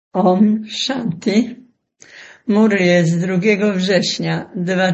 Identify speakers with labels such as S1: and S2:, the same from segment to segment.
S1: Om Shanti. Murlie z 2 września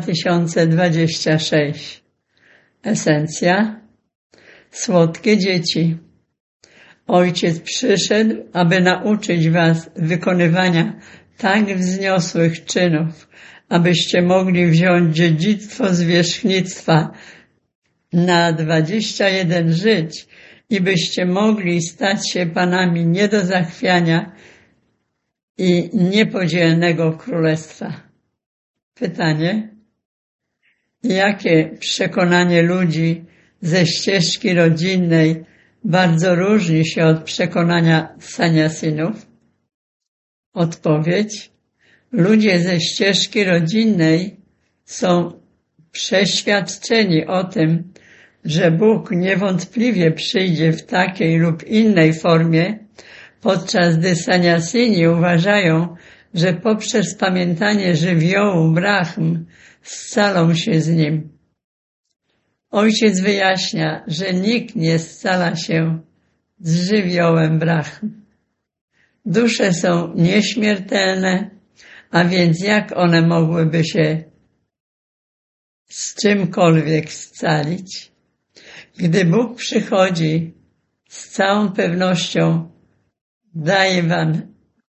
S1: 2026. Esencja. Słodkie dzieci. Ojciec przyszedł, aby nauczyć was wykonywania tak wzniosłych czynów, abyście mogli wziąć dziedzictwo zwierzchnictwa na 21 żyć i byście mogli stać się panami nie do zachwiania i niepodzielnego królestwa. Pytanie: jakie przekonanie ludzi ze ścieżki rodzinnej bardzo różni się od przekonania saniasinów? Odpowiedź: ludzie ze ścieżki rodzinnej są przeświadczeni o tym, że Bóg niewątpliwie przyjdzie w takiej lub innej formie, podczas gdy saniasini uważają, że poprzez pamiętanie żywiołu Brahm scalą się z nim. Ojciec wyjaśnia, że nikt nie scala się z żywiołem Brahm. Dusze są nieśmiertelne, a więc jak one mogłyby się z czymkolwiek scalić? Gdy Bóg przychodzi, z całą pewnością daje wam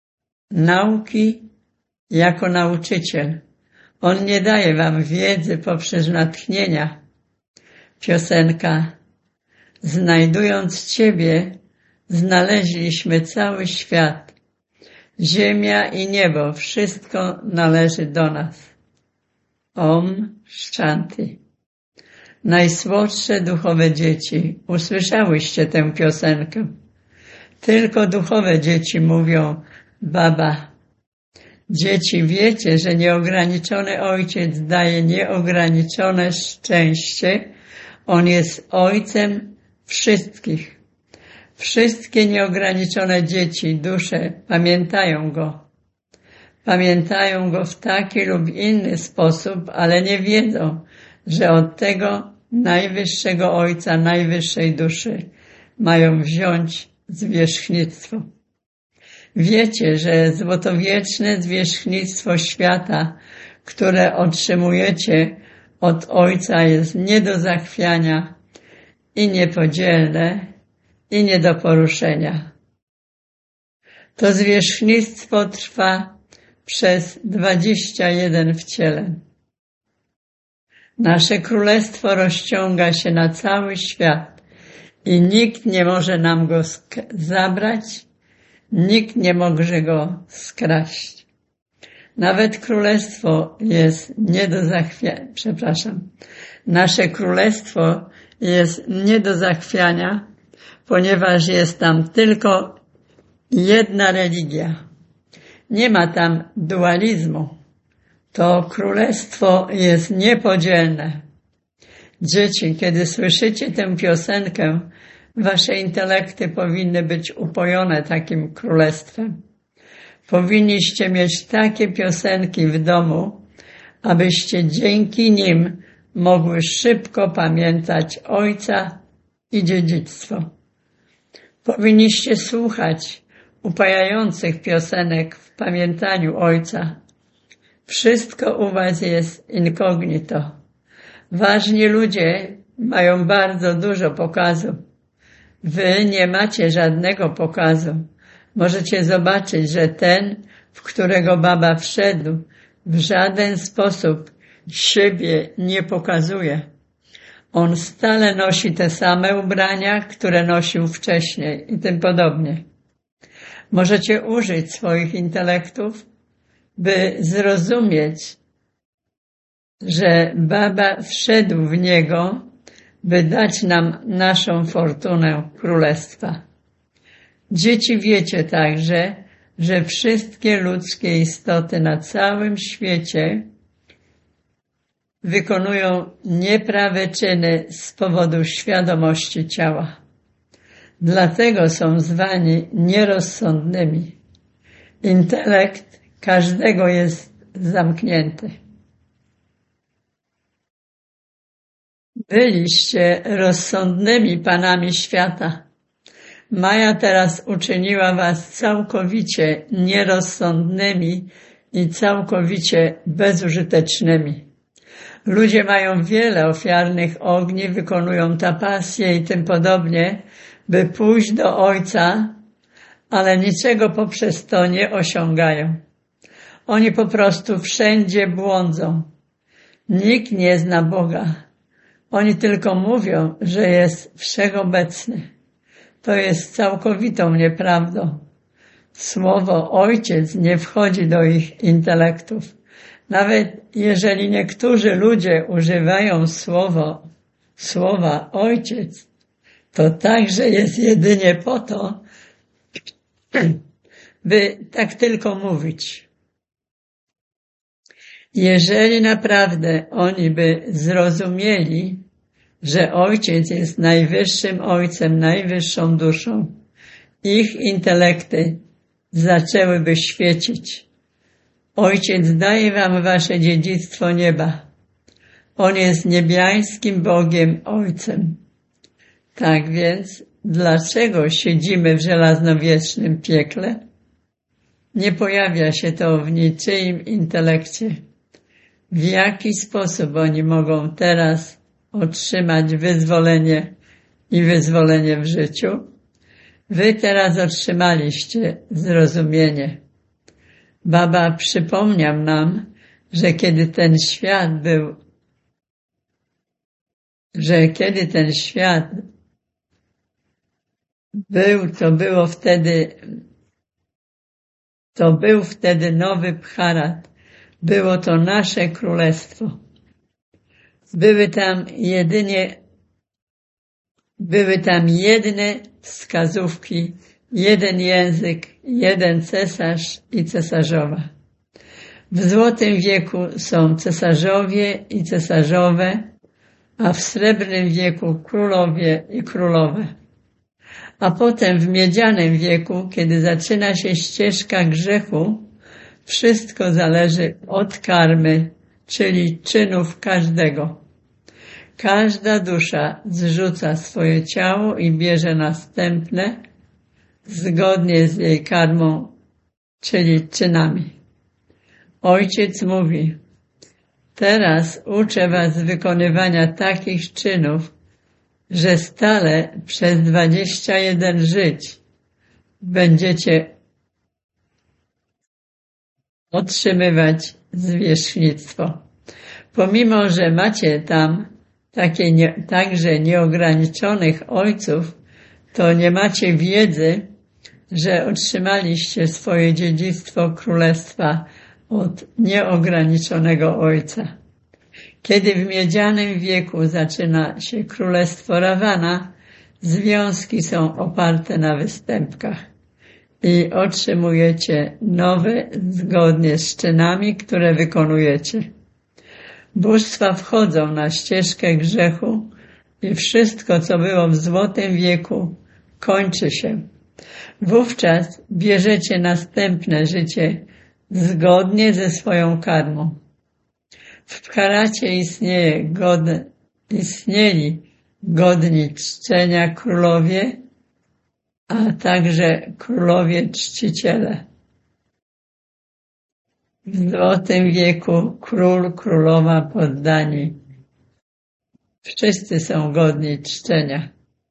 S1: nauki jako nauczyciel. On nie daje wam wiedzy poprzez natchnienia. Piosenka: znajdując Ciebie, znaleźliśmy cały świat. Ziemia i niebo, wszystko należy do nas. Om Shanti. Najsłodsze duchowe dzieci, usłyszałyście tę piosenkę. Tylko duchowe dzieci mówią Baba. Dzieci, wiecie, że nieograniczony Ojciec daje nieograniczone szczęście. On jest Ojcem wszystkich. Wszystkie nieograniczone dzieci, dusze pamiętają Go. Pamiętają Go w taki lub inny sposób, ale nie wiedzą, że od tego najwyższego Ojca, najwyższej duszy mają wziąć zwierzchnictwo. Wiecie, że złotowieczne zwierzchnictwo świata, które otrzymujecie od Ojca, jest nie do zachwiania i niepodzielne i nie do poruszenia. To zwierzchnictwo trwa przez 21 wcieleń. Nasze królestwo rozciąga się na cały świat i nikt nie może nam go zabrać, nikt nie może go skraść. Nawet królestwo jest nie do zachwiania, nasze królestwo jest nie do zachwiania, ponieważ jest tam tylko jedna religia. Nie ma tam dualizmu. To królestwo jest niepodzielne. Dzieci, kiedy słyszycie tę piosenkę, wasze intelekty powinny być upojone takim królestwem. Powinniście mieć takie piosenki w domu, abyście dzięki nim mogły szybko pamiętać Ojca i dziedzictwo. Powinniście słuchać upajających piosenek w pamiętaniu Ojca. Wszystko u was jest incognito. Ważni ludzie mają bardzo dużo pokazu. Wy nie macie żadnego pokazu. Możecie zobaczyć, że ten, w którego Baba wszedł, w żaden sposób siebie nie pokazuje. On stale nosi te same ubrania, które nosił wcześniej i tym podobnie. Możecie użyć swoich intelektów, by zrozumieć, że Baba wszedł w niego, by dać nam naszą fortunę królestwa. Dzieci, wiecie także, że wszystkie ludzkie istoty na całym świecie wykonują nieprawe czyny z powodu świadomości ciała. Dlatego są zwani nierozsądnymi. Intelekt każdego jest zamknięty. Byliście rozsądnymi panami świata. Maja teraz uczyniła was całkowicie nierozsądnymi i całkowicie bezużytecznymi. Ludzie mają wiele ofiarnych ogni, wykonują tapasje i tym podobnie, by pójść do Ojca, ale niczego poprzez to nie osiągają. Oni po prostu wszędzie błądzą. Nikt nie zna Boga. Oni tylko mówią, że jest wszechobecny. To jest całkowitą nieprawdą. Słowo Ojciec nie wchodzi do ich intelektów. Nawet jeżeli niektórzy ludzie używają słowa Ojciec, to także jest jedynie po to, by tak tylko mówić. Jeżeli naprawdę oni by zrozumieli, że Ojciec jest najwyższym Ojcem, najwyższą duszą, ich intelekty zaczęłyby świecić. Ojciec daje wam wasze dziedzictwo nieba. On jest niebiańskim Bogiem Ojcem. Tak więc, dlaczego siedzimy w żelaznowiecznym piekle? Nie pojawia się to w niczyim intelekcie. W jaki sposób oni mogą teraz otrzymać wyzwolenie i wyzwolenie w życiu? Wy teraz otrzymaliście zrozumienie. Baba przypomniał nam, że kiedy ten świat był to był wtedy nowy Bharat. Było to nasze królestwo. Były tam jedne wskazówki, jeden język, jeden cesarz i cesarzowa. W Złotym Wieku są cesarzowie i cesarzowe, a w Srebrnym Wieku królowie i królowe. A potem w Miedzianym Wieku, kiedy zaczyna się ścieżka grzechu, wszystko zależy od karmy, czyli czynów każdego. Każda dusza zrzuca swoje ciało i bierze następne, zgodnie z jej karmą, czyli czynami. Ojciec mówi: teraz uczę was wykonywania takich czynów, że stale przez 21 żyć będziecie otrzymywać zwierzchnictwo. Pomimo, że macie tam także nieograniczonych ojców, to nie macie wiedzy, że otrzymaliście swoje dziedzictwo królestwa od nieograniczonego Ojca. Kiedy w Miedzianym Wieku zaczyna się królestwo Rawana, związki są oparte na występkach i otrzymujecie nowe zgodnie z czynami, które wykonujecie. Bóstwa wchodzą na ścieżkę grzechu i wszystko, co było w Złotym Wieku, kończy się. Wówczas bierzecie następne życie zgodnie ze swoją karmą. W Bharacie istnieli godni czczenia królowie, a także królowie czciciele. W Złotym Wieku król, królowa, poddani. Wszyscy są godni czczenia.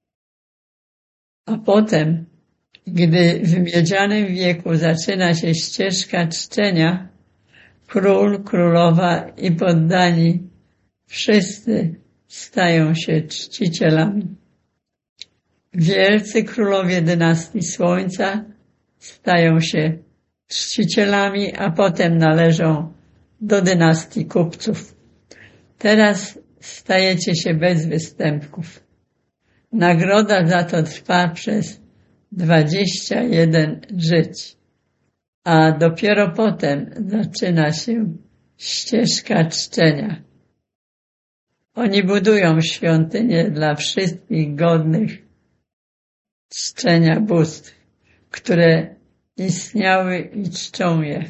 S1: A potem, gdy w Miedzianym Wieku zaczyna się ścieżka czczenia, król, królowa i poddani wszyscy stają się czcicielami. Wielcy królowie dynastii Słońca stają się czcicielami, a potem należą do dynastii kupców. Teraz stajecie się bez występków. Nagroda za to trwa przez 21 żyć, a dopiero potem zaczyna się ścieżka czczenia. Oni budują świątynie dla wszystkich godnych czczenia bóstw, które istniały i czczą je.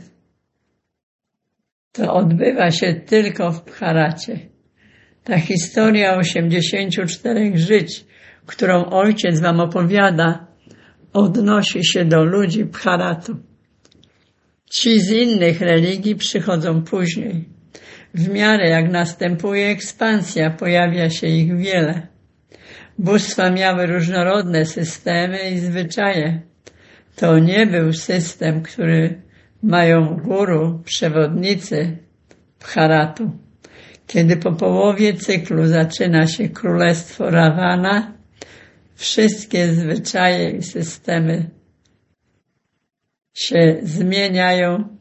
S1: To odbywa się tylko w Bharacie. Ta historia 84 żyć, którą Ojciec wam opowiada, odnosi się do ludzi Bharatu. Ci z innych religii przychodzą później. W miarę jak następuje ekspansja, pojawia się ich wiele. Bóstwa miały różnorodne systemy i zwyczaje. To nie był system, który mają guru, przewodnicy Bharatu. Kiedy po połowie cyklu zaczyna się królestwo Ravana, wszystkie zwyczaje i systemy się zmieniają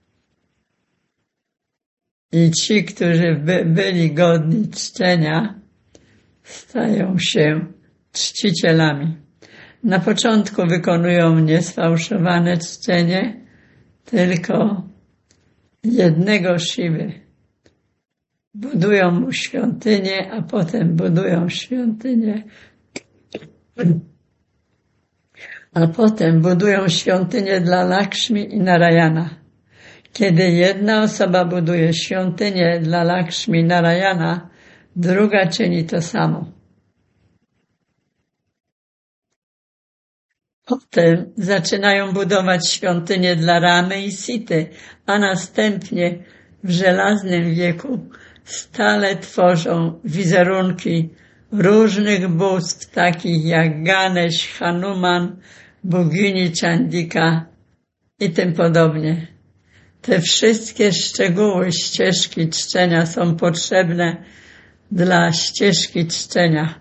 S1: i ci, którzy byli godni czczenia, stają się czcicielami. Na początku wykonują niesfałszowane czczenie tylko jednego Siwy. Budują mu świątynię, a potem budują świątynię dla Lakshmi i Narayana. Kiedy jedna osoba buduje świątynię dla Lakshmi i Narayana, druga czyni to samo. Potem zaczynają budować świątynię dla Ramy i Sity, a następnie w żelaznym wieku stale tworzą wizerunki różnych bóstw, takich jak Ganesh, Hanuman, bogini Chandika i tym podobnie. Te wszystkie szczegóły ścieżki czczenia są potrzebne dla ścieżki czczenia.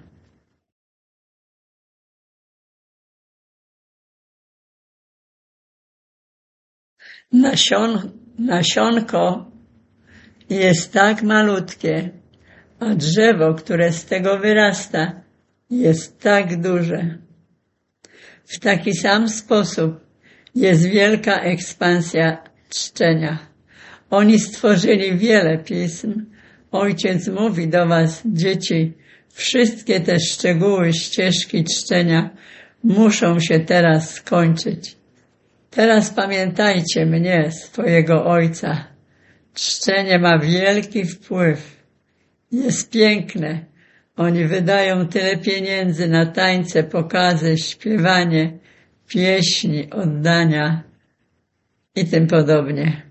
S1: Nasionko jest tak malutkie, a drzewo, które z tego wyrasta, jest tak duże. W taki sam sposób jest wielka ekspansja czczenia. Oni stworzyli wiele pism. Ojciec mówi do was, dzieci, wszystkie te szczegóły ścieżki czczenia muszą się teraz skończyć. Teraz pamiętajcie mnie, swojego Ojca. Czczenie ma wielki wpływ. Jest piękne. Oni wydają tyle pieniędzy na tańce, pokazy, śpiewanie, pieśni, oddania i tym podobnie.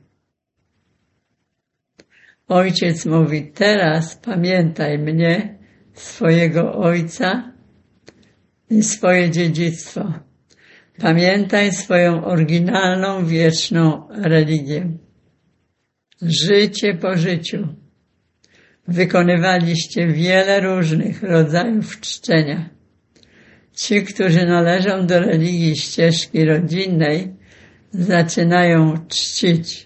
S1: Ojciec mówi, teraz pamiętaj mnie, swojego Ojca i swoje dziedzictwo. Pamiętaj swoją oryginalną, wieczną religię. Życie po życiu wykonywaliście wiele różnych rodzajów czczenia. Ci, którzy należą do religii ścieżki rodzinnej, zaczynają czcić.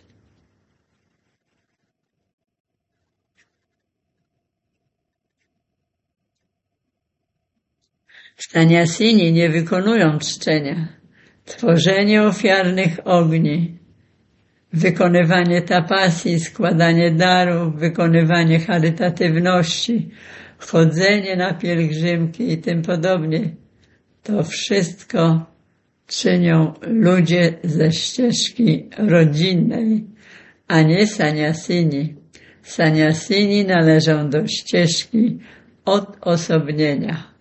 S1: Saniasini nie wykonują czczenia. Tworzenie ofiarnych ogni, wykonywanie tapasji, składanie darów, wykonywanie charytatywności, chodzenie na pielgrzymki i tym podobnie. To wszystko czynią ludzie ze ścieżki rodzinnej, a nie saniasini. Saniasini należą do ścieżki odosobnienia.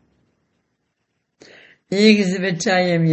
S1: Ich zwyczajem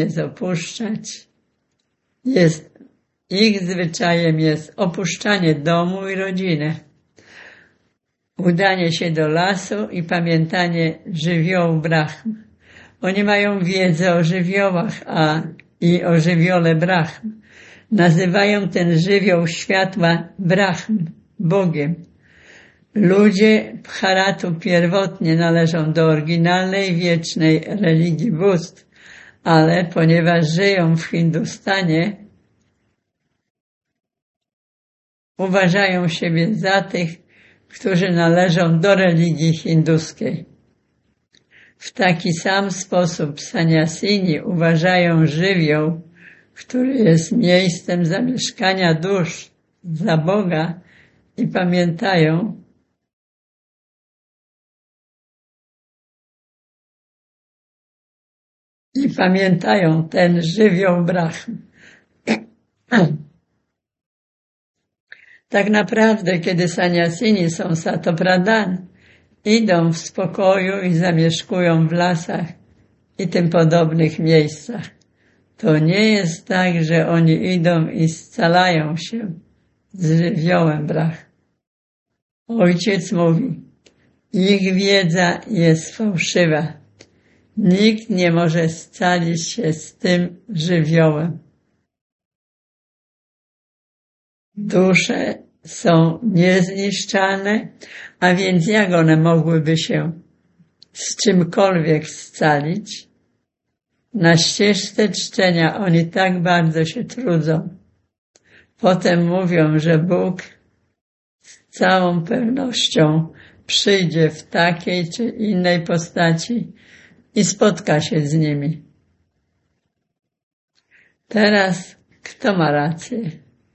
S1: jest opuszczanie domu i rodziny, udanie się do lasu i pamiętanie żywiołu Brahm. Oni mają wiedzę o żywiołach i o żywiole Brahm. Nazywają ten żywioł światła Brahm, Bogiem. Ludzie Bharatu pierwotnie należą do oryginalnej, wiecznej religii bóstw, ale ponieważ żyją w Hindustanie, uważają siebie za tych, którzy należą do religii hinduskiej. W taki sam sposób saniasini uważają żywioł, który jest miejscem zamieszkania dusz, za Boga i pamiętają ten żywioł Brahm. Tak naprawdę, kiedy saniasini są satopradan, idą w spokoju i zamieszkują w lasach i tym podobnych miejscach. To nie jest tak, że oni idą i scalają się z żywiołem brach. Ojciec mówi, ich wiedza jest fałszywa. Nikt nie może scalić się z tym żywiołem. Dusze są niezniszczalne, a więc jak one mogłyby się z czymkolwiek scalić? Na ścieżce czczenia oni tak bardzo się trudzą. Potem mówią, że Bóg z całą pewnością przyjdzie w takiej czy innej postaci i spotka się z nimi. Teraz kto ma rację?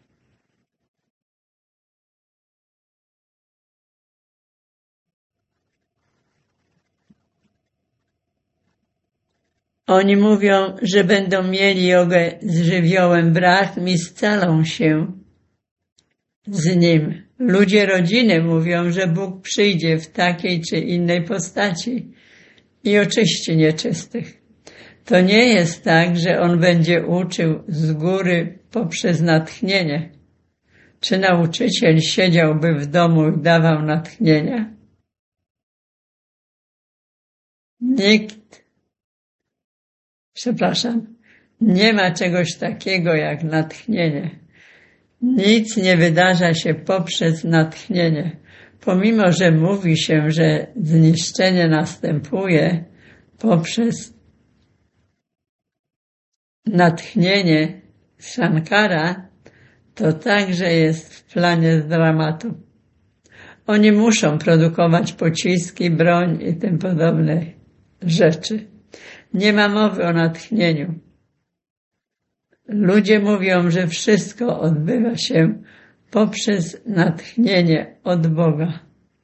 S1: Oni mówią, że będą mieli jogę z żywiołem brahmy i scalą się z nim. Ludzie rodziny mówią, że Bóg przyjdzie w takiej czy innej postaci i oczyści nieczystych. To nie jest tak, że On będzie uczył z góry poprzez natchnienie. Czy nauczyciel siedziałby w domu i dawał natchnienia? Nie ma czegoś takiego jak natchnienie. Nic nie wydarza się poprzez natchnienie. Pomimo, że mówi się, że zniszczenie następuje poprzez natchnienie Shankara, to także jest w planie z dramatu. Oni muszą produkować pociski, broń i tym podobne rzeczy. Nie ma mowy o natchnieniu. Ludzie mówią, że wszystko odbywa się poprzez natchnienie od Boga.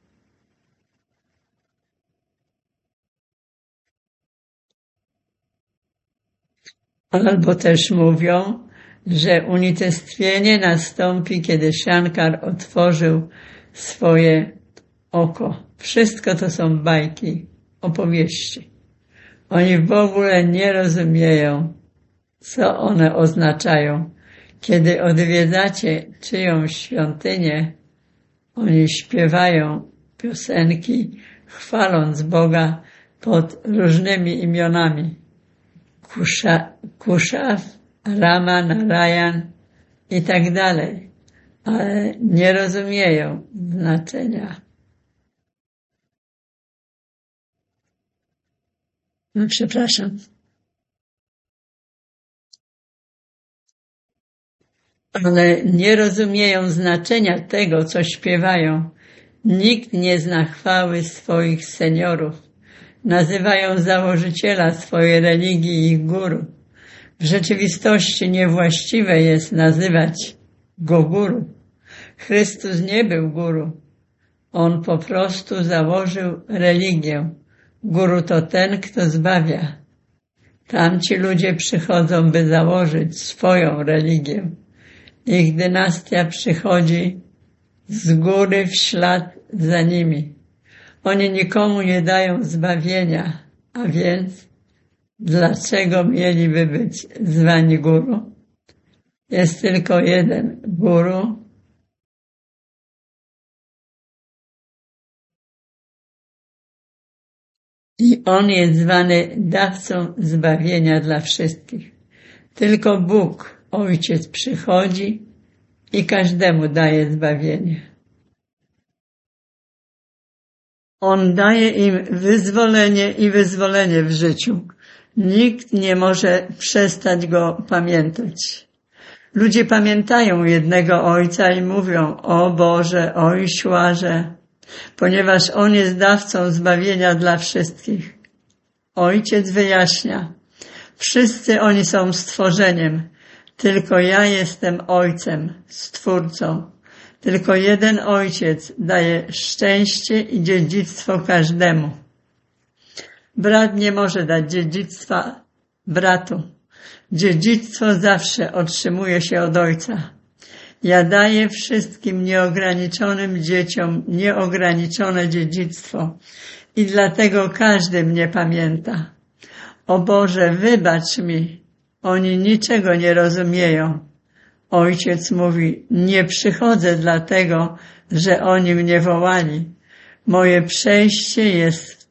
S1: Albo też mówią, że unicestwienie nastąpi, kiedy Shankar otworzył swoje oko. Wszystko to są bajki, opowieści. Oni w ogóle nie rozumieją, co one oznaczają. Kiedy odwiedzacie czyjąś świątynię, oni śpiewają piosenki, chwaląc Boga pod różnymi imionami. Kushav, Rama, Narayan i tak dalej, ale nie rozumieją znaczenia. Ale nie rozumieją znaczenia tego, co śpiewają. Nikt nie zna chwały swoich seniorów. Nazywają założyciela swojej religii ich guru. W rzeczywistości niewłaściwe jest nazywać go guru. Chrystus nie był guru. On po prostu założył religię. Guru to ten, kto zbawia. Tamci ludzie przychodzą, by założyć swoją religię. Ich dynastia przychodzi z góry w ślad za nimi. Oni nikomu nie dają zbawienia, a więc dlaczego mieliby być zwani guru? Jest tylko jeden guru. I on jest zwany dawcą zbawienia dla wszystkich. Tylko Bóg, Ojciec, przychodzi i każdemu daje zbawienie. On daje im wyzwolenie i wyzwolenie w życiu. Nikt nie może przestać Go pamiętać. Ludzie pamiętają jednego Ojca i mówią: o Boże, o Iśwarze, ponieważ On jest dawcą zbawienia dla wszystkich. Ojciec wyjaśnia: wszyscy oni są stworzeniem, tylko ja jestem Ojcem, Stwórcą. Tylko jeden Ojciec daje szczęście i dziedzictwo każdemu. Brat nie może dać dziedzictwa bratu. Dziedzictwo zawsze otrzymuje się od Ojca. Ja daję wszystkim nieograniczonym dzieciom nieograniczone dziedzictwo i dlatego każdy mnie pamięta. O Boże, wybacz mi, Oni niczego nie rozumieją. Ojciec mówi, nie przychodzę dlatego, że oni mnie wołali. Moje przyjście jest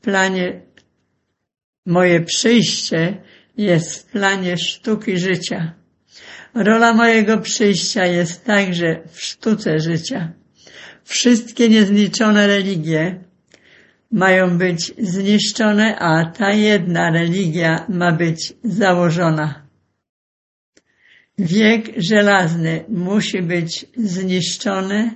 S1: w planie sztuki życia. Rola mojego przyjścia jest także w sztuce życia. Wszystkie niezliczone religie mają być zniszczone, a ta jedna religia ma być założona. Wiek żelazny musi być zniszczony,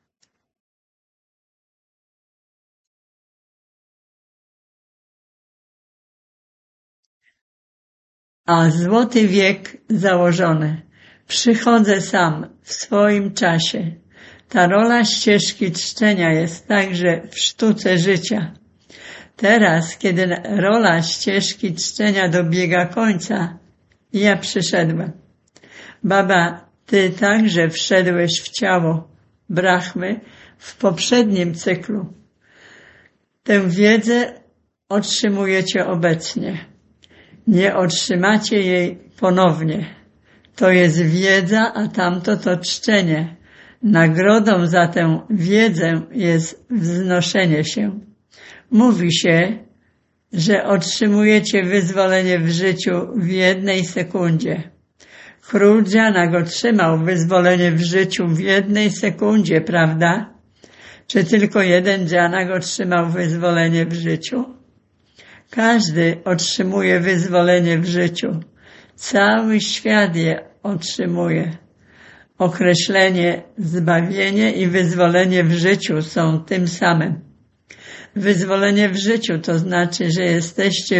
S1: a złoty wiek założony. Przychodzę sam w swoim czasie. Ta rola ścieżki czczenia jest także w sztuce życia. Teraz, kiedy rola ścieżki czczenia dobiega końca, ja przyszedłem. Baba, ty także wszedłeś w ciało Brahmy w poprzednim cyklu. Tę wiedzę otrzymujecie obecnie. Nie otrzymacie jej ponownie. To jest wiedza, a tamto to czczenie. Nagrodą za tę wiedzę jest wznoszenie się. Mówi się, że otrzymujecie wyzwolenie w życiu w 1 sekundzie. Król Janak otrzymał wyzwolenie w życiu w 1 sekundzie, prawda? Czy tylko jeden Janak otrzymał wyzwolenie w życiu? Każdy otrzymuje wyzwolenie w życiu. Cały świat je otrzymuje. Określenie zbawienie i wyzwolenie w życiu są tym samym. Wyzwolenie w życiu to znaczy, że jesteście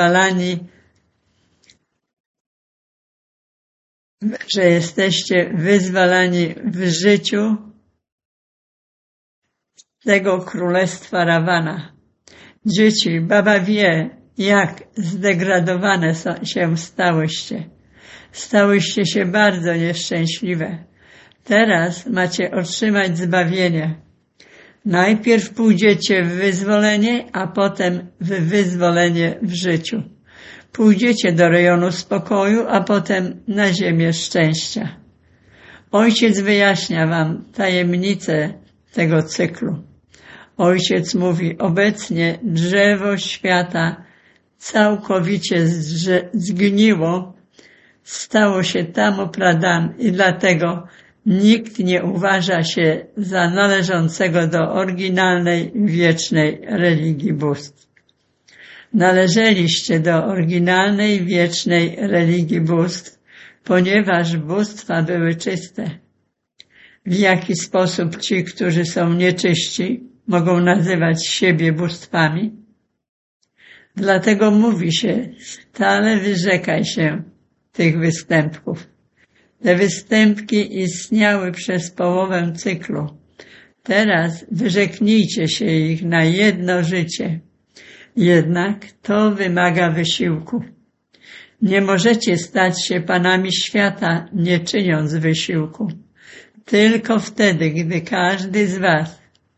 S1: wyzwalani w życiu tego królestwa Ravana. Dzieci, baba wie, jak zdegradowane się stałyście. Stałyście się bardzo nieszczęśliwe. Teraz macie otrzymać zbawienie. Najpierw pójdziecie w wyzwolenie, a potem w wyzwolenie w życiu. Pójdziecie do rejonu spokoju, a potem na ziemię szczęścia. Ojciec wyjaśnia wam tajemnicę tego cyklu. Ojciec mówi, obecnie drzewo świata całkowicie zgniło, stało się Tamo Pradhan i dlatego nikt nie uważa się za należącego do oryginalnej, wiecznej religii bóstw. Należeliście do oryginalnej, wiecznej religii bóstw, ponieważ bóstwa były czyste. W jaki sposób ci, którzy są nieczyści, mogą nazywać siebie bóstwami? Dlatego mówi się, stale wyrzekaj się tych występków. Te występki istniały przez połowę cyklu. Teraz wyrzeknijcie się ich na jedno życie. Jednak to wymaga wysiłku. Nie możecie stać się panami świata, nie czyniąc wysiłku. Tylko wtedy, gdy każdy z was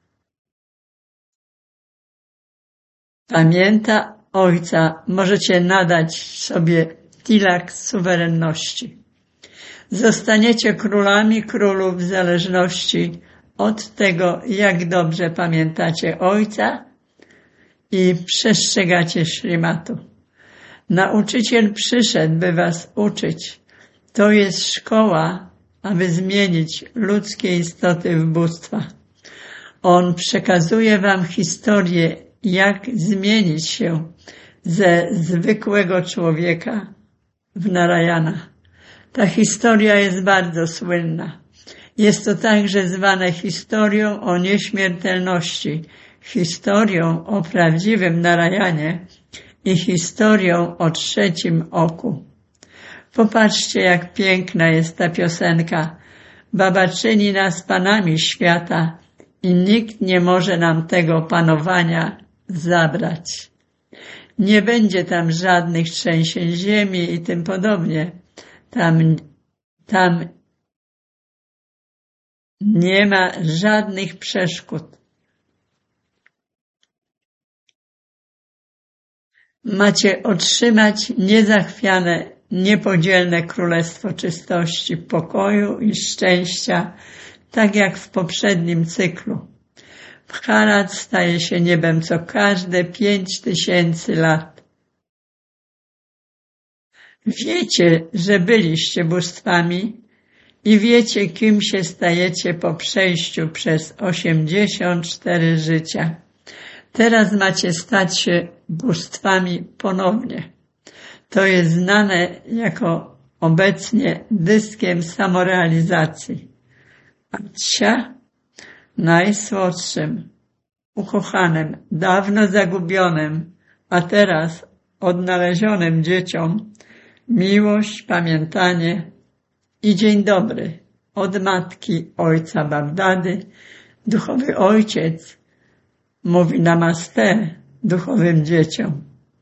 S1: pamięta Ojca, możecie nadać sobie tilak suwerenności. Zostaniecie królami królów w zależności od tego, jak dobrze pamiętacie Ojca i przestrzegacie Śrimatu. Nauczyciel przyszedł, by was uczyć. To jest szkoła, aby zmienić ludzkie istoty w bóstwa. On przekazuje wam historię, jak zmienić się ze zwykłego człowieka w Narayana. Ta historia jest bardzo słynna. Jest to także zwane historią o nieśmiertelności, historią o prawdziwym Narayanie i historią o trzecim oku. Popatrzcie, jak piękna jest ta piosenka. Baba czyni nas panami świata i nikt nie może nam tego panowania zabrać. Nie będzie tam żadnych trzęsień ziemi i tym podobnie. Tam nie ma żadnych przeszkód. Macie otrzymać niezachwiane niepodzielne królestwo czystości, pokoju i szczęścia, tak jak w poprzednim cyklu. Bharat staje się niebem co każde 5000 lat. Wiecie, że byliście bóstwami i wiecie, kim się stajecie po przejściu przez 84 życia. Teraz macie stać się bóstwami ponownie. To jest znane jako obecnie dyskiem samorealizacji. Atsja, najsłodszym, ukochanym, dawno zagubionym, a teraz odnalezionym dzieciom miłość, pamiętanie i dzień dobry od matki ojca Babdady. Duchowy ojciec mówi namaste duchowym dzieciom.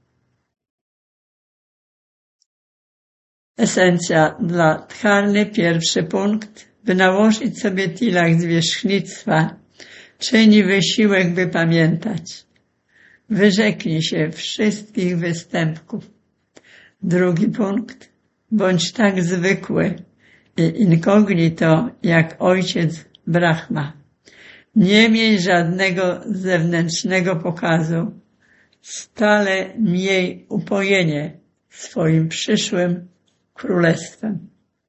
S1: Esencja dla dharny, pierwszy punkt. By nałożyć sobie tilak zwierzchnictwa, czyni wysiłek, by pamiętać. Wyrzeknij się wszystkich występków. Drugi punkt. Bądź tak zwykły i incognito jak ojciec Brahma. Nie miej żadnego zewnętrznego pokazu. Stale miej upojenie swoim przyszłym królestwem.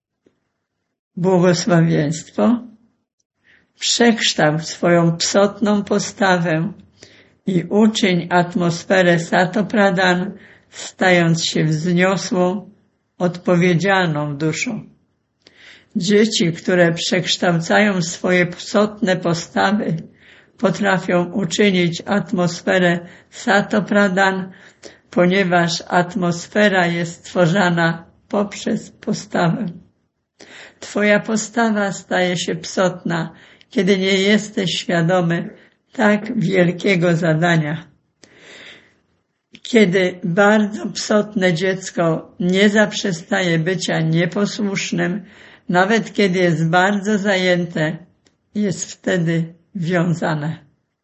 S1: Błogosławieństwo. Przekształć swoją psotną postawę i uczyń atmosferę Satopradan, stając się wzniosłą, odpowiedzialną duszą. Dzieci, które przekształcają swoje psotne postawy, potrafią uczynić atmosferę Satopradan, ponieważ atmosfera jest stworzona poprzez postawę. Twoja postawa staje się psotna, kiedy nie jesteś świadomy tak wielkiego zadania. Kiedy bardzo psotne dziecko nie zaprzestaje bycia nieposłusznym, nawet kiedy jest bardzo zajęte, jest wtedy wiązane.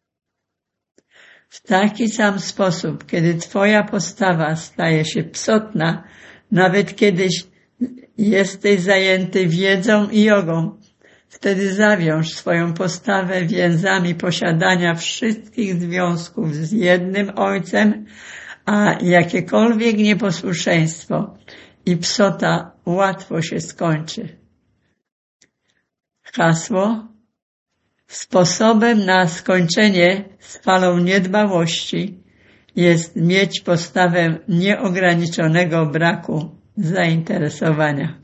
S1: W taki sam sposób, kiedy twoja postawa staje się psotna, nawet kiedy jesteś zajęty wiedzą i jogą, wtedy zawiąż swoją postawę więzami posiadania wszystkich związków z jednym ojcem, a jakiekolwiek nieposłuszeństwo i psota łatwo się skończy. Hasło. Sposobem na skończenie z falą niedbałości jest mieć postawę nieograniczonego braku zainteresowania.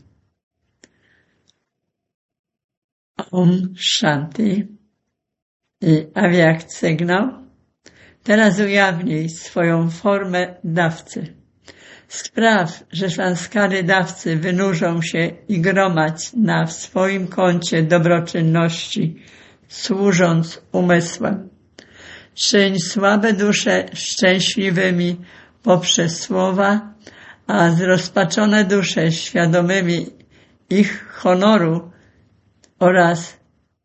S1: Om Shanti. I awiakt sygnał. Teraz ujawnij swoją formę dawcy. Spraw, że sanskary dawcy wynurzą się i gromać na swoim koncie dobroczynności, służąc umysłem. Czyń słabe dusze szczęśliwymi poprzez słowa, a zrozpaczone dusze świadomymi ich honoru oraz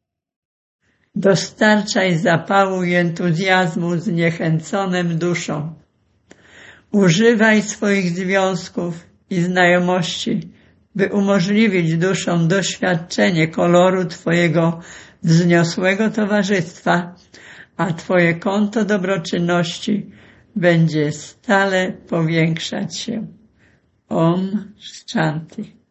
S1: dostarczaj zapału i entuzjazmu zniechęconym duszom. Używaj swoich związków i znajomości, by umożliwić duszom doświadczenie koloru Twojego wzniosłego towarzystwa, a Twoje konto dobroczynności będzie stale powiększać się. Om Shanti.